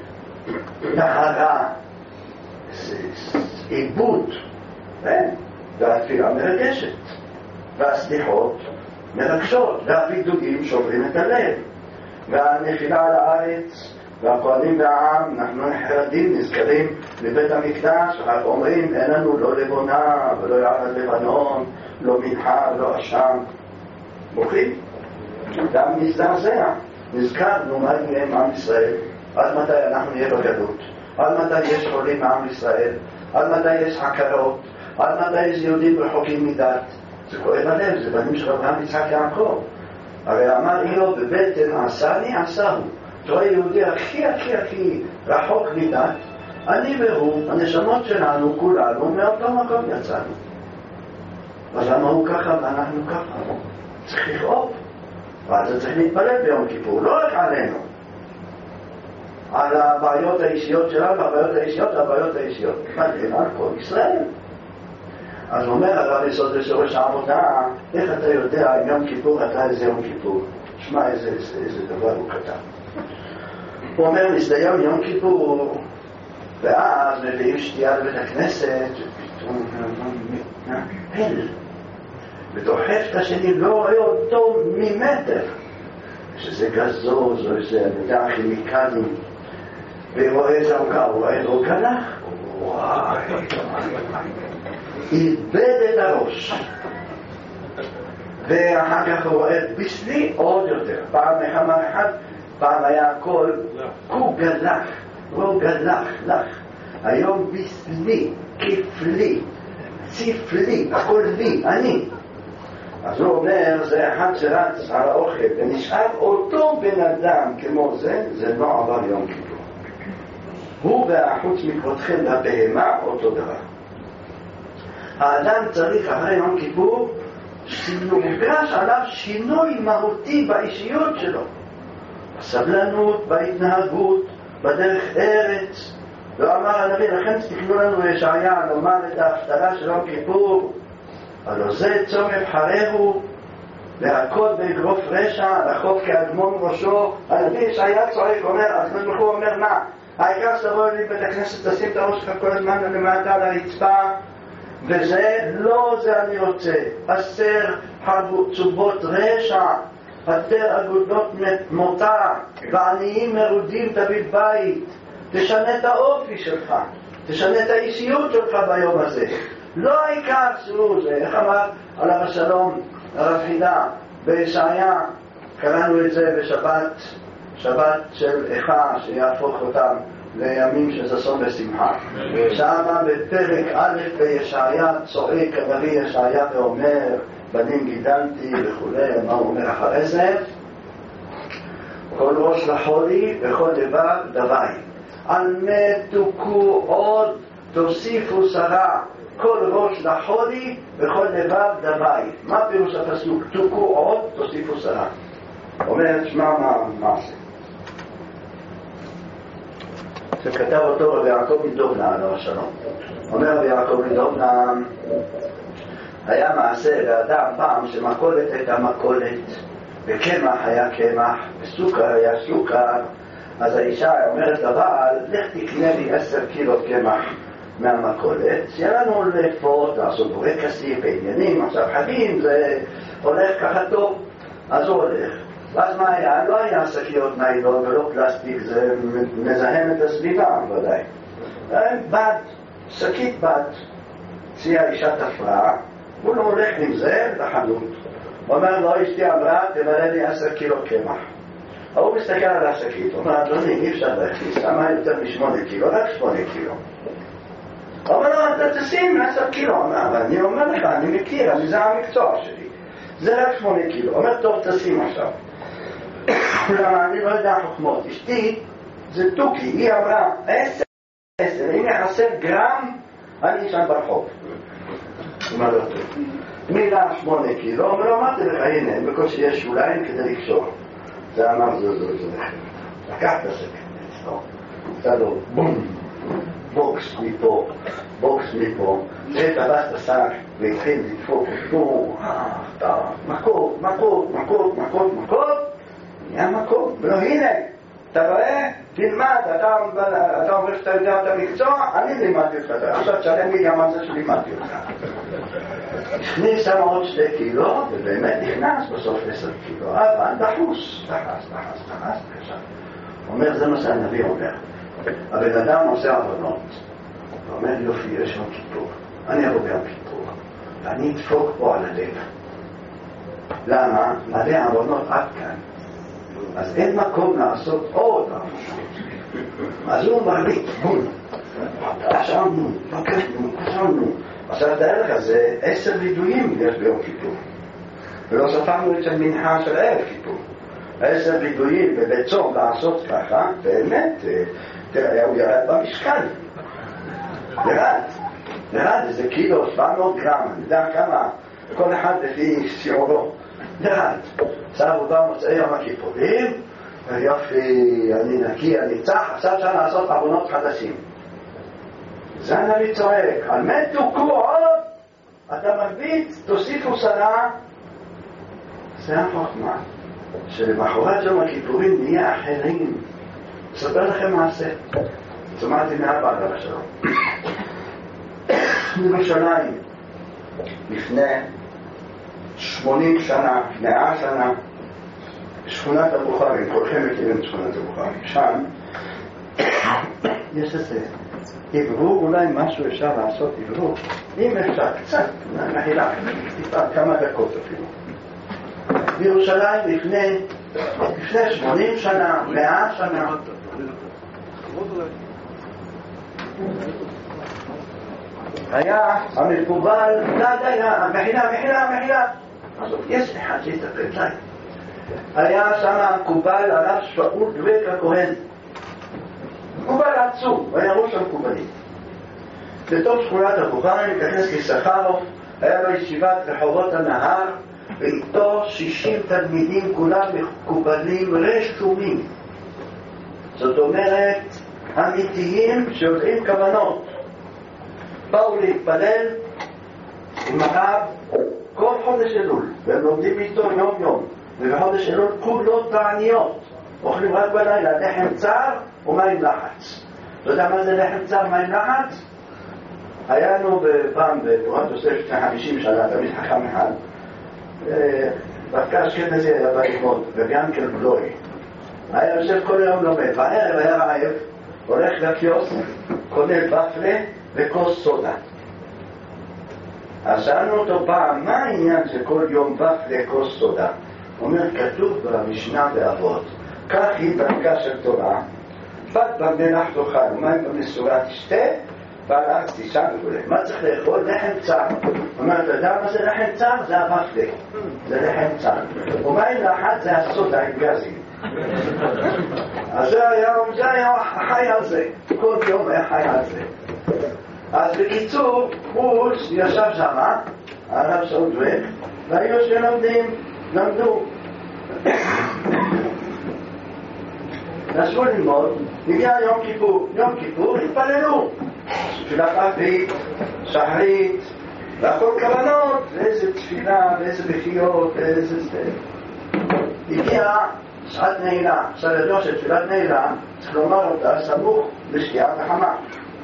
A: טהרה, איזה עיבוד. אין. והתפילה מרגשת. והסליחות מרגשות. והבידודים שוברים את הלב. והנפילה על הארץ והפועלים והעם, אנחנו נחרדים, נזכרים לבית המקדש, רק אומרים, אין לנו לא לבונה ולא יעד לבנון, לא מנחה ולא אשם. בוכים. גם נזדעזע. נזכרנו מה יהיה עם עם ישראל, עד מתי אנחנו נהיה בגלות, עד מתי יש חולים מעם ישראל, עד מתי יש חקרות, עד מתי יש יהודים רחוקים מדת. זה כואב הלב, זה בנים של אברהם יצחק יעקב. הרי אמר אילו בבטן עשני עשהו. זו היהודי הכי הכי הכי רחוק מדת, אני והוא, הנשמות שלנו כולנו מאותו מקום יצאנו. אז למה הוא ככה ואנחנו ככה? צריך לכאוב. ואז זה צריך להתפלל ביום כיפור, לא רק עלינו, על הבעיות האישיות שלנו, הבעיות האישיות, הבעיות האישיות, מתאים על כל ישראל. אז הוא אומר, הרב יסוד לשורש העבודה, איך אתה יודע אם יום כיפור אתה איזה יום כיפור? שמע איזה, איזה, איזה דבר הוא כתב. הוא אומר, מסתיים יום כיפור, ואז מביאים שתייה לבית הכנסת, ופתאום מתנהל. ודוחף את השני, לא רואה אותו ממטר, שזה גזוז או איזה נדע כימיקלים, ורואה איזה עוגה, הוא רואה לו גלח, וואי, איבד את הראש. ואחר כך הוא רואה בשלי עוד יותר, פעם נחמה אחד, פעם היה הכל קוגלח, רוגלח, לך. היום בסלי, כפלי, ציפלי, הכל לי, אני. אז הוא אומר, זה אחד שרץ על האוכל ונשאר אותו בן אדם כמו זה, זה לא עבר יום כיפור. הוא והחוץ מכבודכם לבהמה אותו דבר. האדם צריך אחרי יום כיפור שנוגש עליו שינוי מהותי באישיות שלו, בסבלנות, בהתנהגות, בדרך ארץ. ואמר הנביא, לכן תקנו לנו ישעיה לומר את ההפטרה של יום כיפור, הלא זה צומם חרהו והכל באגרוף רשע לחוף כאדמון ראשו. הנביא ישעיה צועק, אומר, אז הוא אומר מה? העיקר שתבוא לי בית הכנסת, תשים את הראש שלך כל הזמן למטה על הרצפה, וזה לא זה אני רוצה. אסר חבוצובות רשע, פטר אגודות מותר, ועניים מרודים תביא בית. תשנה את האופי שלך, תשנה את האישיות שלך ביום הזה. לא העיקר שהוא זה. איך אמר עליו השלום הרב חידה בישעיה, קראנו את זה בשבת, שבת של איכה שיהפוך אותם לימים של ששון ושמחה. שמה בפרק א' בישעיה צועק הנביא ישעיה ואומר, בנים גידלתי וכולי. מה הוא אומר אחרי זה? כל ראש לחולי וכל לבב דווי, על מתוקו עוד תוסיפו שרה, כל ראש לחולי וכל לבב דווי. מה פירוש הפסוק? תוקו עוד תוסיפו שרה. אומר, שמע מה זה שכתב אותו רבי יעקב מדובנה עליו השלום. אומר רבי יעקב מדובנה, היה מעשה לאדם פעם שמכולת הייתה מכולת, וקמח היה קמח, וסוכר היה סוכר. אז האישה אומרת לבעל, לך תקנה לי עשר קילו קמח מהמכולת, שיהיה לנו לפות, לעשות בורקסים בעניינים. עכשיו חגים זה הולך ככה טוב, אז הוא הולך. ואז מה היה? לא היה שקיות ניילון ולא פלסטיק, זה מזהם את הסביבה ודאי. בד, שקית בד, צייה אישה תפרה, הוא לא הולך עם זה לחנות. הוא אומר לו, אשתי אמרה, תמלא לי עשר קילו קמח. הוא מסתכל על השקית, הוא אומר, אדוני, אי אפשר להכניס, למה יותר משמונה קילו, רק שמונה קילו. הוא אומר לו, אתה תשים עשר קילו. אבל אני אומר לך, אני מכיר, אני זה המקצוע שלי, זה רק שמונה קילו. הוא אומר, טוב, תשים עכשיו. למה אני לא יודע חוכמות, אשתי זה תוקי, היא אמרה עשר, עשר, אם יחסר גרם אני אשן ברחוב. הוא אומר לו, טוב, מילה שמונה קילו. הוא אומר לו, אמרתי לך, הנה, בקושי יש שוליים כדי לקשור. זה אמר, זה זה זה לקח את השקט, עשה לו בום, בוקס מפה, בוקס מפה, זה תבס את השק והתחיל לדפוק אותו, מכות, מכות, מכות, מכות, מכות, נהיה מכות. ולא, הנה, אתה רואה, תלמד, אתה אומר שאתה יודע את המקצוע, אני לימדתי אותך, עכשיו תשלם לי גם על זה שלימדתי אותך. הכניס שם עוד שתי קילו, ובאמת נכנס בסוף עשר קילו, אבל דחוס, דחס, דחס, דחס, דחס. אומר, זה מה שהנביא אומר. הבן אדם עושה עבודות, ואומר, יופי, יש יום כיפור, אני אבוא ביום כיפור, ואני אדפוק פה על הלב. למה? מלא עבודות עד כאן. אז אין מקום לעשות עוד עבודות. אז הוא מרביט, בול. עשרנו, פקדנו, עשרנו. עכשיו תאר לך, זה עשר וידויים יש ביום כיפור. ולא ספרנו את המנחה של ערב כיפור. עשר וידויים בבית צום לעשות ככה, באמת, תראה, הוא ירד במשקל. ירד. ירד, איזה קילו, שבע מאות גרם, אני יודע כמה, כל אחד לפי שיעורו. ירד. עכשיו הוא בא מוצאי יום הכיפורים, ויופי, אני נקי, אני צח, עכשיו אפשר לעשות עוונות חדשים. זה הנביא צועק, על מת תוקו עוד, אתה מרביץ, תוסיפו שרה. זה החוכמה, שלמחרת יום הכיפורים נהיה אחרים. אספר לכם מעשה, שמעתי מאבא עליו השלום. בירושלים, לפני שמונים שנה, מאה שנה, שכונת הבוכרים, כולכם מכירים את שכונת הבוכרים, שם יש איזה עברו, אולי משהו אפשר לעשות עברו, אם אפשר, קצת, נהילה, טיפה, כמה דקות אפילו. בירושלים לפני לפני שמונים שנה, מאה שנה. היה המקובל, די די, מחילה, מחילה, מחילה. אז יש אחד שיתאפק לי. היה שם המקובל הרב שאול דבק הכהן. מקובל עצום, היה ראש המקובלים. בתוך שכונת הבוכרים, ככנס כסחרוף, היה לו ישיבת רחובות הנהר, ואיתו שישים תלמידים, כולם מקובלים רשומים. זאת אומרת, אמיתיים שיודעים כוונות. באו להתפלל עם הרב כל חודש אלול, והם לומדים איתו יום יום, ובחודש אלול כולו תעניות, אוכלים רק בלילה לחם צר ומים לחץ. אתה יודע מה זה לחם צר ומים לחץ? היה לנו בפעם בתורת יוסף לפני חמישים שנה, תמיד חכם אחד, דווקא אשכנזי היה בא ללמוד, וביאנקל בלוי. היה יושב כל היום לומד, בערב היה רעב, הולך לקיוסק, קונה בפלה וכוס סודה. אז שאלנו אותו פעם, מה העניין שכל יום בפלה כוס סודה? הוא אומר, כתוב במשנה באבות, כך היא דרכה של תורה, בת במלח תאכל ומים במשורה תשתה, בעל ארץ תישן וכו'. מה צריך לאכול? לחם צר. הוא אומר, אתה יודע מה זה לחם צר? זה הבפלה, זה לחם צר. ומים לחץ זה הסודה עם גזים. אז זה היה, זה היה חי על זה, כל יום היה חי על זה. אז בקיצור, הוא ישב שמה, הרב שאול דבק, והיו שלומדים, למדו. נשבו ללמוד, הגיע יום כיפור, יום כיפור התפללו. תפילת ערבית, שחרית, והכל כוונות, ואיזה תפילה, ואיזה בחיות, ואיזה זה. הגיע שעת נעילה, סלדו של תפילת נעילה, צריך לומר אותה סמוך לשקיעת החמה.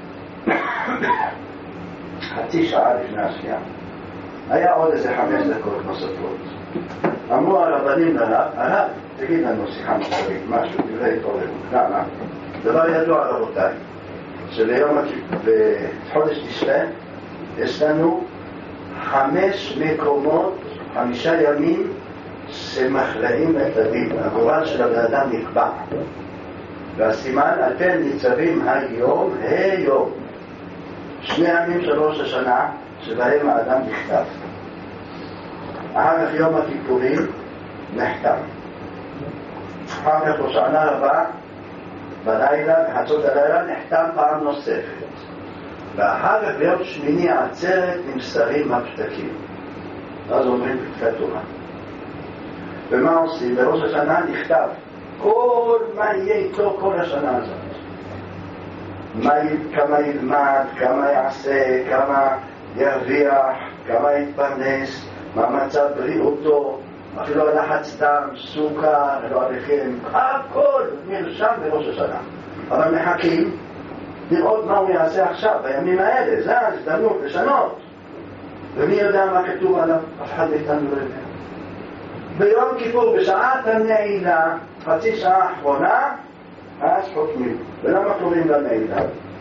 A: חצי שעה לפני השקיעה. היה עוד איזה חמש דקות נוספות. אמרו הרבנים לרב, הרב, תגיד לנו שיחה מוסרית, משהו, דברי התעוררות. למה? דבר ידוע רבותיי, שביום בחודש תשרי יש לנו חמש מקומות, חמישה ימים שמכריעים את הדין. הגורל של הבן אדם נקבע. והסימן, אתם ניצבים היום, היום. שני ימים של ראש השנה שבהם האדם נכתב. אחר כך יום הכיפורים נחתם. אחר כך בשנה הבאה בלילה, בחצות הלילה, נחתם פעם נוספת. ואחר כך ביום שמיני העצרת נמסרים הפתקים. אז אומרים פתקי תורה. ומה עושים? בראש השנה נכתב כל מה יהיה איתו כל השנה הזאת. מה, כמה ילמד, כמה יעשה, כמה ירוויח, כמה יתפרנס, מה מצב בריאותו, אפילו לחץ דם, סוכר, לא עליכם, הכל נרשם בראש השנה. אבל מחכים לראות מה הוא יעשה עכשיו, בימים האלה, זה ההזדמנות לשנות. ומי יודע מה כתוב עליו? אף אחד מאיתנו לא יודע. ביום כיפור, בשעת הנעילה, חצי שעה האחרונה, אז חותמים. ולמה קוראים לנעילה?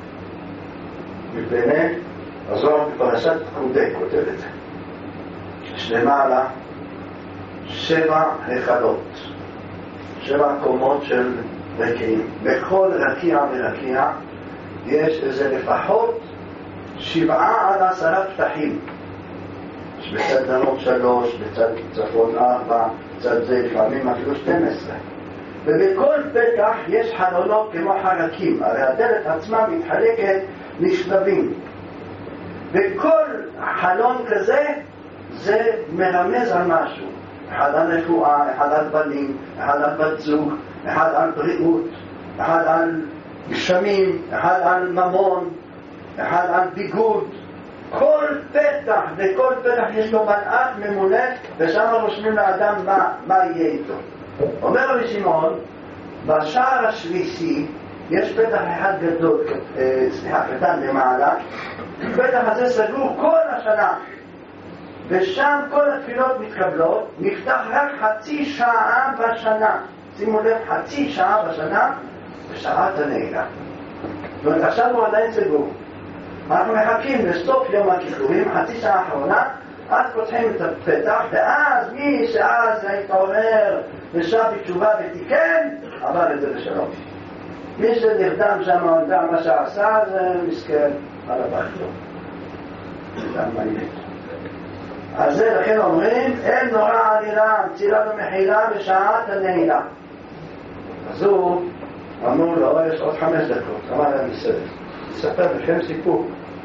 A: מפני, הזוהר בפרשת פקודי כותב את זה. שלמעלה, שבע היכלות, שבע קומות של רקיעים. בכל רקיע ורקיע יש איזה לפחות שבעה עד עשרה פתחים. בצד דרום שלוש, בצד צפון ארבע, בצד זה לפעמים אפילו שתים עשרה. ובכל פתח יש חלונות כמו חלקים, הרי הדלת עצמה מתחלקת לשלבים. וכל חלון כזה זה מרמז על משהו. אחד על רפואה, אחד על בנים, אחד על בת זוג, אחד על בריאות, אחד על גשמים, אחד על ממון, אחד על ביגוד. כל פתח, וכל פתח יש לו מלאך ממונה, ושם רושמים לאדם מה, מה יהיה איתו. אומר רבי שמעון, בשער השלישי יש פתח אחד גדול, אה, סליחה, קטן למעלה. פתח הזה סגור כל השנה, ושם כל התפילות מתקבלות. נפתח רק חצי שעה בשנה, שימו לב, חצי שעה בשנה בשעת הנעילה. זאת אומרת, עכשיו הוא עדיין סגור. אנחנו מחכים לסוף יום הכיפורים, חצי שעה האחרונה, אז פותחים את הפתח, ואז מי שאז התעורר ושב בתשובה ותיקן, עבר את זה בשלום. מי שנרדם שם או יודע מה שעשה, זה מסכן על הבית. זה מעניין. אז זה לכן אומרים, אין נורא עלילה, מצילה ומחילה בשעת הנעילה. אז הוא אמרו לו, יש עוד חמש דקות, אמר להם בסדר. אספר לכם סיפור.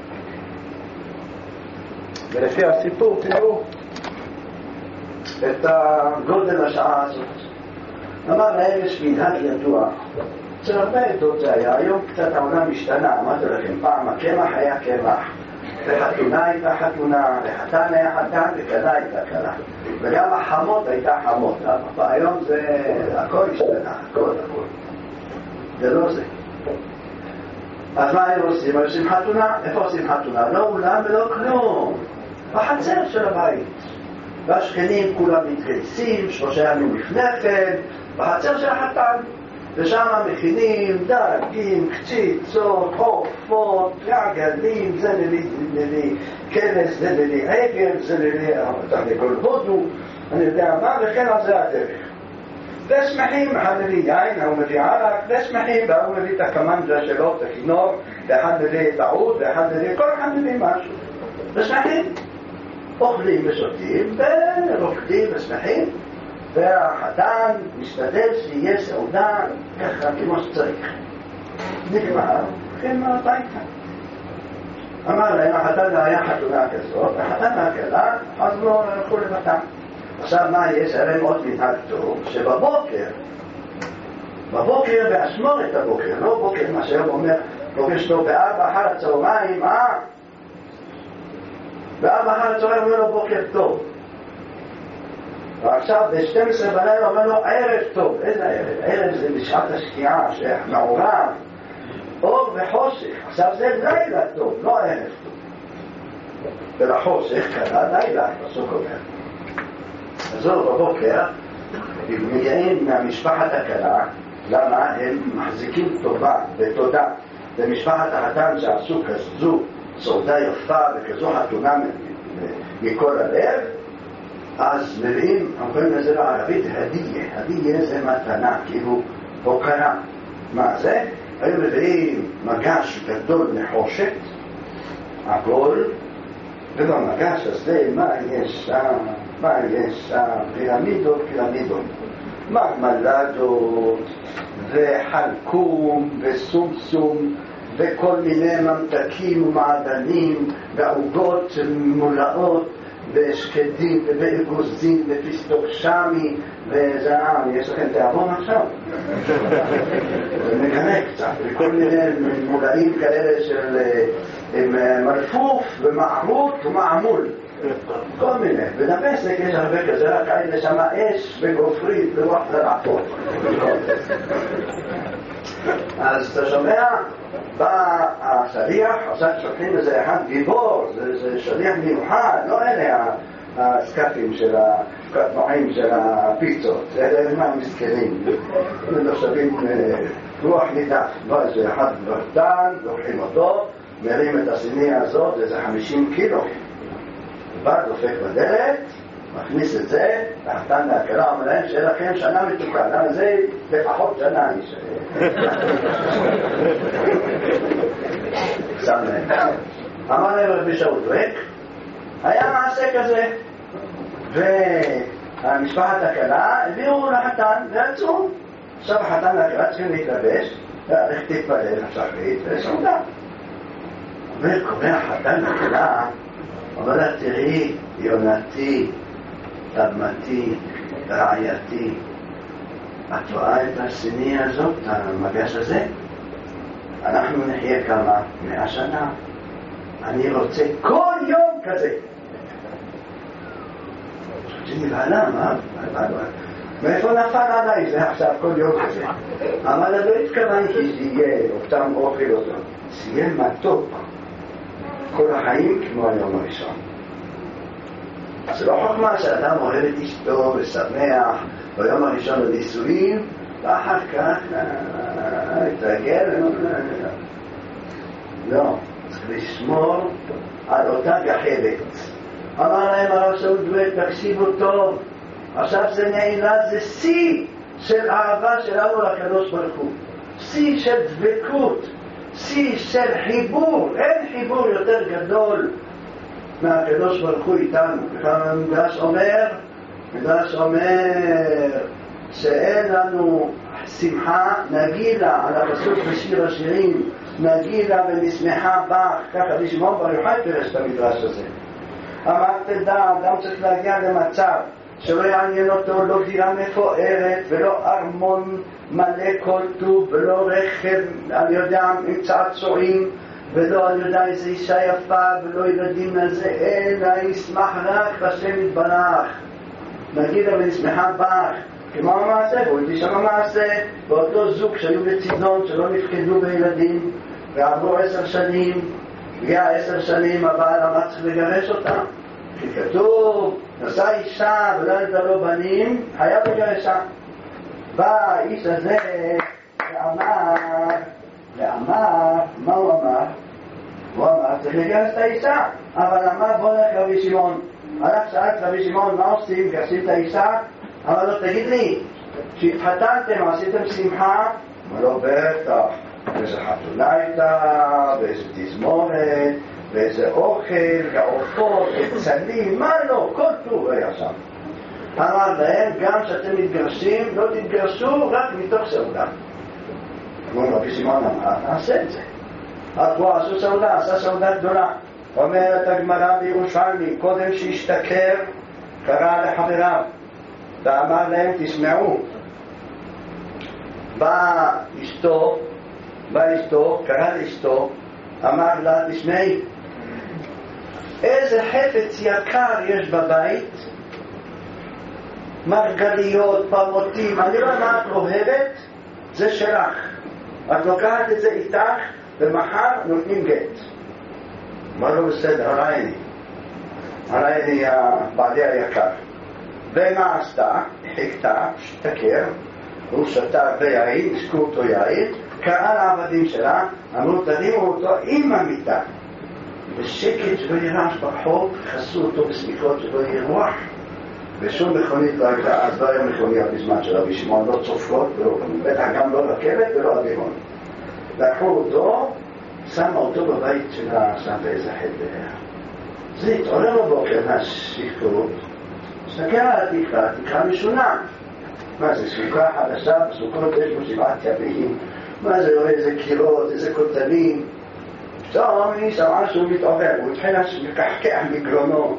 A: ולפי הסיפור תראו את הגודל השעה הזאת. אמר להם יש מנהג ידוע. אצל הרבה עדות זה היה, היום קצת העולם משתנה, אמרתי לכם, פעם הקמח היה קמח, וחתונה הייתה חתונה, וחתן היה חתן, וכלה הייתה כלה. וגם החמות הייתה חמות. היום זה הכל השתנה, הכל, הכל. זה לא זה. אז מה הם עושים? הם עושים חתונה? איפה עושים חתונה? לא אולם ולא כלום. בחצר של הבית. והשכנים כולם מתגייסים, שלושה ימים לפני כן, בחצר של החתן. ושם מכינים דגים, קציצות, עופות, עגלים, זה ללי כנס, זה ללי עגל, זה ללי תרנגול הודו, אני יודע מה, וכן על זה הדרך. ושמחים, אחד מביא יין, הוא מביא ערק, ושמחים, והוא מביא את הקמנג'ה שלו, את הכינור, ואחד מביא את העוד, ואחד מביא, כל אחד מביא משהו. ושמחים, אוכלים ושותים, ורוקדים ושמחים, והחתן משתדל שיהיה סעודה ככה כמו שצריך. נגמר, כן הביתה. אמר להם, החתן היה חתונה כזאת, החתן והכלה, אז לא הלכו לבתם. עכשיו מה יש? היה להם עוד מנהג טוב, שבבוקר, בבוקר באשמורת הבוקר, לא בוקר מה שהיום אומר, פוגש לו בארבע אחר הצהריים, אה? בארבע אחר הצהריים אומר לו בוקר טוב. ועכשיו ב-שתים עשרה בלילה אומר לו ערב טוב. איזה ערב? ערב זה בשעת השקיעה שמעורב אור וחושך. עכשיו זה לילה טוב, לא ערב טוב. ולחושך קרה לילה, פסוק אומר. אז זו בבוקר מגיעים מהמשפחת הקלה. למה? הם מחזיקים טובה ותודה למשפחת החתן שעשו כזו סעודה יפה וכזו חתונה מכל הלב. אז מביאים, אומרים לזה בערבית, הדייה. הדייה זה מתנה, כאילו הוקרה. מה זה? היו מביאים מגש גדול נחושת, הכל, ובמגש הזה מה יש שם? מה יש שם? פירמידות, פירמידות. מרמלדות, וחלקום, וסומסום, וכל מיני ממתקים ומעדנים, ועוגות מולאות, ושקדים ואגוזים ופיסטוק שמי וזעם. יש לכם תיאבון עכשיו? ומגנה קצת וכל מיני מולאים כאלה של מלפוף ומערות ומעמול, כל מיני. בדמשק יש הרבה כזה, רק כאלה שם אש וגופרית ורוח לרעפות. אז אתה שומע? בא השליח, עכשיו שולחים איזה אחד גיבור, זה, זה שליח מיוחד, לא אלה הסקפים של הקטנועים של הפיצות, אלה מה מסכנים, הם לא שווים רוח נידף. לא, איזה אחד ורדן, לוקחים אותו, מרים את הסיני הזאת, איזה חמישים קילו, בא דופק בדלת, מכניס את זה, והחתן והכלה אומר להם שיהיה לכם שנה מתוקה. למה זה לפחות שנה שם להם. אמר להם רבי שאול דואק, היה מעשה כזה, והמשפחת הכלה הביאו לחתן ועצרו. עכשיו החתן והכלה צריכים להתלבש, איך תתפלל השחרית וסעודה. אומר קורא החתן והכלה, אומר לה תראי יונתי, תדמתי, רעייתי, את רואה את הסיני הזאת, המגש הזה? אנחנו נחיה כמה? מאה שנה. אני רוצה כל יום כזה. חשבתי נבהלה, מה? מאיפה נפל עליי זה עכשיו כל יום כזה? אבל לא התכוונתי שיהיה אותם אוכל אותו. שיהיה מתוק כל החיים כמו היום הראשון. זה לא חוכמה שאדם אוהב את אשתו ושמח ביום הראשון לנישואים ואחר כך התרגל. לא, צריך לשמור על אותה גחלת. אמר להם סוד דואט, תקשיבו טוב. עכשיו זה נעילה, זה שיא של אהבה שלנו לקדוש ברוך הוא. שיא של דבקות, שיא של חיבור. אין חיבור יותר גדול מהקדוש ברוך הוא איתנו. וכאן מדרש אומר, מדרש אומר שאין לנו שמחה, נגילה על הפסוק בשיר השירים, נגילה ונשמחה בך, ככה רבי שמעון בר יוחאי פירש את המדרש הזה. אמר תדע, אדם צריך להגיע למצב שלא יעניין אותו לא דירה מפוארת ולא ארמון מלא כל טוב ולא רכב, אני יודע, עם צעצועים, ולא אני יודע איזו אישה יפה ולא ילדים לזה, אלא ישמח רק בשם יתברך. נגילה ונשמחה בך, כמו המעשה, והוא שם המעשה, באותו זוג שהיו בצידון שלא נפקדו בילדים ועברו עשר שנים, הגיע עשר שנים הבעל אמר צריך לגרש אותה, כי כתוב נשא אישה ולא נדע לו בנים, חייב לגרשה. בא האיש הזה ואמר, ואמר, מה הוא אמר? הוא אמר צריך לגרש את האישה, אבל אמר בוא נלך רבי שמעון. הלך שאלת רבי שמעון מה עושים? גרשים את האישה? אמר לו תגיד לי, כשהתחתנתם עשיתם שמחה? אמר לו בטח, באיזה חתונה הייתה, באיזה תזמורת, באיזה אוכל, געופות, קצלים, מה לא, כל טוב היה שם. אמר להם גם שאתם מתגרשים, לא תתגרשו רק מתוך סעודה. כמו רבי שמעון אמר, נעשה את זה. אז בוא עשו סעודה, עשה סעודה גדולה. אומרת הגמרא בירושלמי, קודם שהשתכר קרא לחבריו ואמר להם תשמעו, בא אשתו, בא אשתו, קרא לאשתו, אמר לה תשמעי, איזה חפץ יקר יש בבית, מרגליות, פמוטים, אני לא יודע מה את אוהבת, זה שלך, את לוקחת את זה איתך ומחר נותנים גט. אמר לו בסדר, הרעיני הרעיני הבעלי היקר. ומה עשתה? חיכתה, שתכר, הוא שתה הרבה יין, עסקו אותו יין, קרא לעבדים שלה, אמרו תרימו אותו עם המיטה בשקט שלא ירעש ברחוב, חסו אותו בסמיקות שלא ירוח, ושום מכונית לא הייתה, אז לא היה מכונית בזמן של רבי שמעון, לא צופות, בטח גם לא רכבת ולא אווירון. לקחו אותו, שמה אותו בבית שלה, שם באיזה חדר. זה התעורר בבוקר מהשכרות, מסתכל על התקרה, תקרה משונה. מה זה, סוכה חדשה, בסוכות יש בו שבעת ימים, מה זה, רואה איזה קירות, איזה קוטנים. פתאום היא שמעה שהוא מתעורר, הוא התחיל לקחקח מגרונו.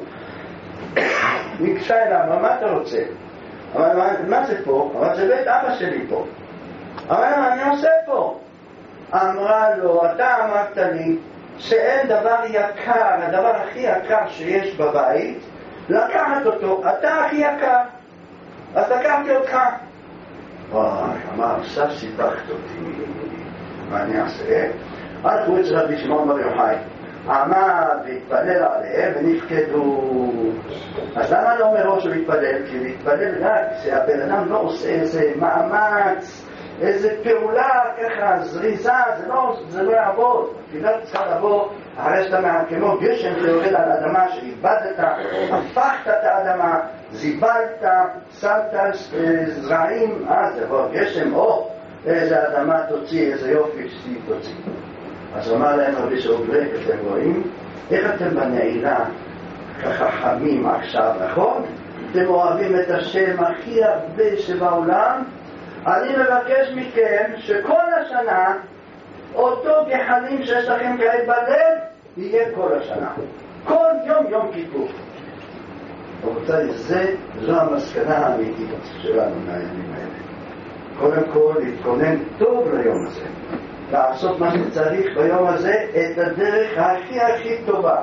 A: נקשה אליו, מה אתה רוצה? אבל מה זה פה? אבל זה בית אבא שלי פה. אבל מה אני עושה פה? אמרה לו, אתה אמרת לי שאין דבר יקר, הדבר הכי יקר שיש בבית, לקחת אותו, אתה הכי יקר, אז לקחתי אותך. וואי, אמר, עכשיו סיפחת אותי, מה אני אעשה? אז הוא אצל רבי שמעון בר יוחאי, עמד והתפלל עליהם ונפקדו. אז למה לא מראש הוא להתפלל? כי להתפלל רק שהבן אדם לא עושה איזה מאמץ, איזה פעולה ככה זריזה, זה לא, זה לא יעבוד. תפילה צריכה לבוא אחרי שאתה מה, כמו גשם שיורד על האדמה שאיבדת, הפכת את האדמה, זיבלת, שמת זרעים, אז לבוא גשם, או איזה אדמה תוציא, איזה יופי שהיא תוציא. אז אמר להם רבי שאובלק, אתם רואים, איך אתם בנעילה ככה חמים עכשיו, נכון? אתם אוהבים את השם הכי הרבה שבעולם, אני מבקש מכם שכל השנה אותו גחלים שיש לכם כעת בלב יהיה כל השנה, כל יום יום כיפור. רבותיי, זה, זו המסקנה האמיתית שלנו מהימים האלה. קודם כל להתכונן טוב ליום הזה, לעשות מה שצריך ביום הזה, את הדרך הכי הכי טובה,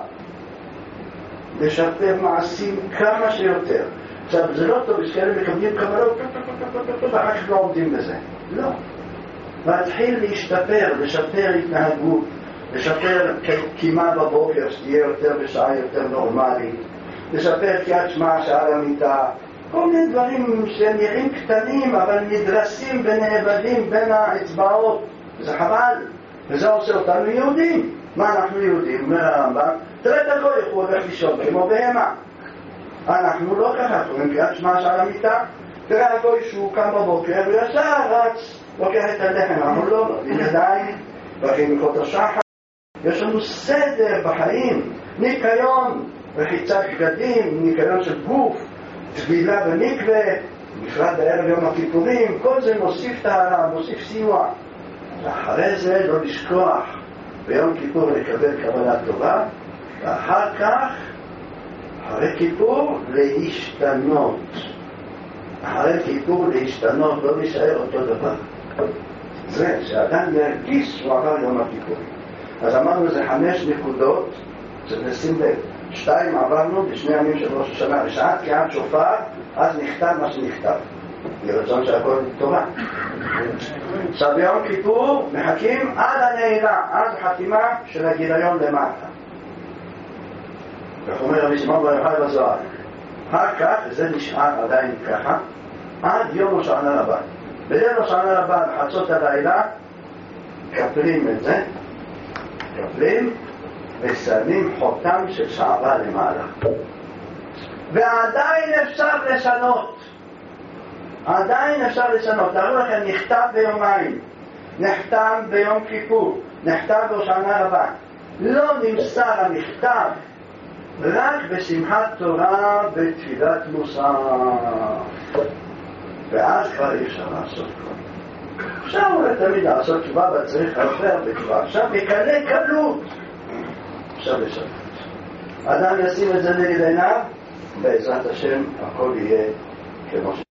A: לשפר מעשים כמה שיותר. עכשיו, זה לא טוב, יש כאלה מקבלים קבלות, ואחר כך לא עומדים בזה. לא. להתחיל להשתפר, לשפר התנהגות, לשפר קימה בבוקר, שתהיה יותר בשעה יותר נורמלית, לשפר קריאת שמע שעה למיטה, כל מיני דברים שנראים קטנים, אבל נדרסים ונאבדים בין האצבעות. זה חבל, וזה עושה אותנו יהודים. מה אנחנו יהודים? אומר הרמב"ם, תראה את הגוי, הוא הולך לישון כמו בהמה. אנחנו לא ככה, קוראים קריאת שמע שעל המיטה, תראה הגוי שהוא קם בבוקר וישר רץ, לוקח את הלחם, אנחנו לא, עם ידיים, והכין מקרות השחר. יש לנו סדר בחיים, ניקיון, רחיצת בגדים, ניקיון של גוף, טבילה במקווה, בפרט בערב יום הכיפורים, כל זה מוסיף טהרה, מוסיף סיוע. ואחרי זה לא לשכוח ביום כיפור לקבל קבלה טובה, ואחר כך, אחרי כיפור, להשתנות. אחרי כיפור להשתנות, לא להישאר אותו דבר. זה, שאדם ירגיש שהוא עבר יום הכיפורים. אז אמרנו זה חמש נקודות, צריך לשים לב. שתיים עברנו בשני ימים של ראש השנה, בשעת תקיעת שופר, אז נכתב מה שנכתב. ירצון שהכל תורה. עכשיו ביום כיפור מחכים עד הנעילה, עד חתימה של הגיליון למטה. כך אומר רבי שמעון בר יוחאי בזוהר. אחר כך, וזה נשאר עדיין ככה, עד יום הושענא רבה. בליל הושענא רבה, בחצות הלילה, קפלים את זה, קפלים, ושמים חותם של שערה למעלה. ועדיין אפשר לשנות. עדיין אפשר לשנות. תראו לכם, נכתב ביומיים, נחתם ביום כיפור, נכתב בהושענא רבה. לא נמסר המכתב, רק בשמחת תורה בתפילת מוסף. ואז כבר אי אפשר לעשות כבר. אפשר אולי תמיד לעשות תשובה, אבל צריך הרבה הרבה תשובה. עכשיו בקלי קלות אפשר לשנות. אדם ישים את זה נגד עיניו, בעזרת השם הכל יהיה כמו ש...